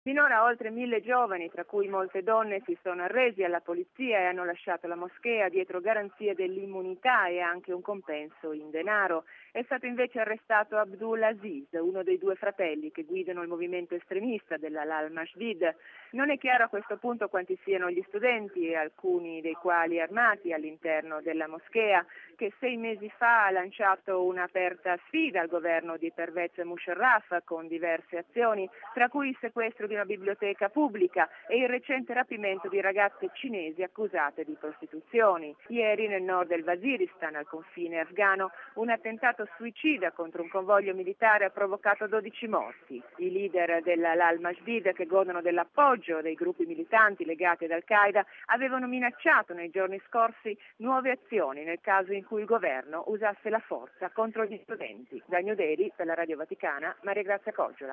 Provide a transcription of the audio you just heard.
Finora oltre 1000 giovani, tra cui molte donne, si sono arresi alla polizia e hanno lasciato la moschea dietro garanzie dell'immunità e anche un compenso in denaro. È stato invece arrestato Abdul Aziz, uno dei due fratelli che guidano il movimento estremista dell'Al Masjid. Non è chiaro a questo punto quanti siano gli studenti, alcuni dei quali armati all'interno della moschea, che 6 mesi fa ha lanciato un'aperta sfida al governo di Pervez Musharraf con diverse azioni, tra cui il sequestro di una biblioteca pubblica e il recente rapimento di ragazze cinesi accusate di prostituzioni. Ieri nel nord del Waziristan, al confine afghano, un attentato suicida contro un convoglio militare ha provocato 12 morti. I leader dell'Al Masjid, che godono dell'appoggio dei gruppi militanti legati ad Al-Qaeda, avevano minacciato nei giorni scorsi nuove azioni nel caso in cui il governo usasse la forza contro gli studenti. Da New Delhi, per la Radio Vaticana, Maria Grazia Coggiola.